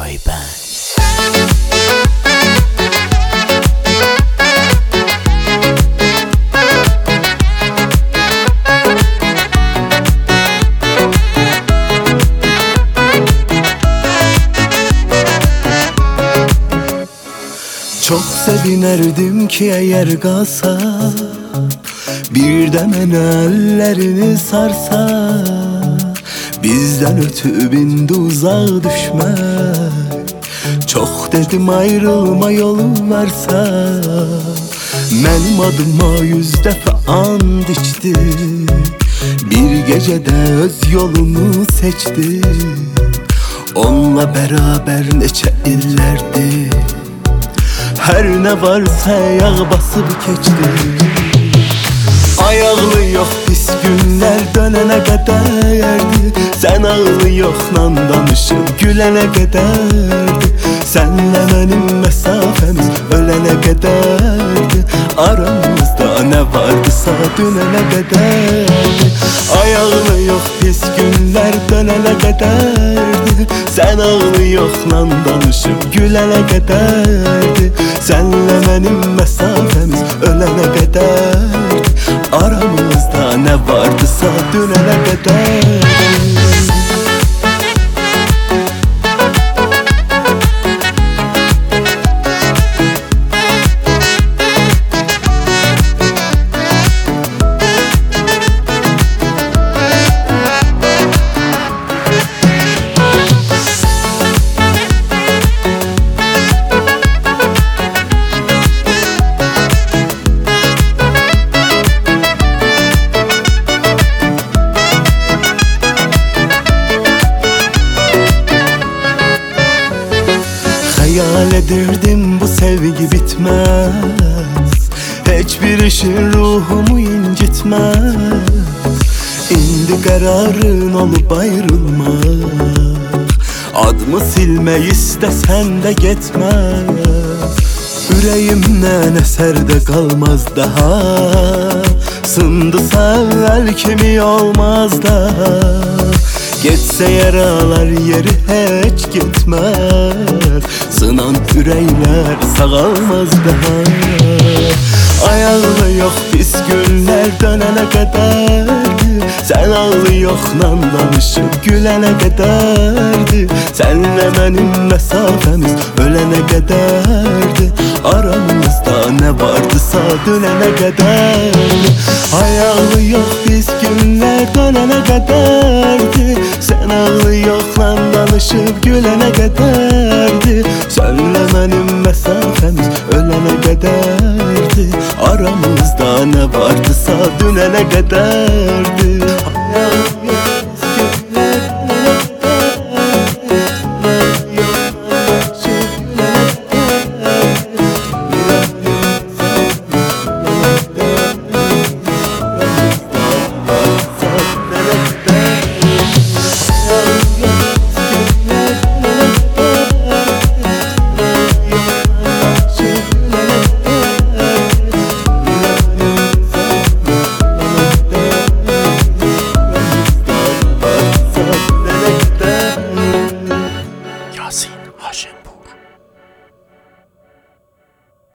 Ayben. Çok sevinerdim ki eğer kalsa, bir de mənə ellerini sarsa, bizden ötü bindi uzaq düşmək. Çok dedim ayrılma yolu varsa, mənim adıma 100 dəfə and içdi, bir gecede öz yolunu seçti. Onunla beraber neçə illərdir, her ne varsa ayağa basıp keçti. Ayaqlı yox pis günlər dönənə qədərdi, sən ağlı yoxla danışıb gülənə qədərdi. Sənlə mənim məsafəmiz ölənə qədərdi, aramızda nə vardısa dönənə qədərdi. Ayaqlı yox pis günlər dönənə qədərdi, sən ağlı yoxla danışıb gülənə qədərdi. Sənlə mənim məsafəmiz ölənə qədərdi, aramızda nə vardısa dönənə qədərdi. Hayal edirdim bu sevgi bitmez, hiçbir işin ruhumu incitmez. İndi kararın olup ayrılmak, adımı silmək istesen de gitmez. Ürəyimdən əsər də qalmaz daha, sındısa əvvəl kimi olmaz daha. Geçse yaralar yeri hiç gitmez, sınan ürəklər sağalmaz daha. Ayaqlı yox pis günlər dönənə qədərdi, sən ağlı yoxla danışıb gülənə qədərdi. Sənlə mənim məsafəmiz ölənə qədərdi, aramızda nə vardısa dönənə qədərdi. Ayaqlı yox pis günlər dönənə qədərdi, sən ağlı yoxla danışıb gülənə qədərdi. Sənlə mənim məsafəmiz ölənə qədərdi, aramızda nə vardısa dönənə qədərdi.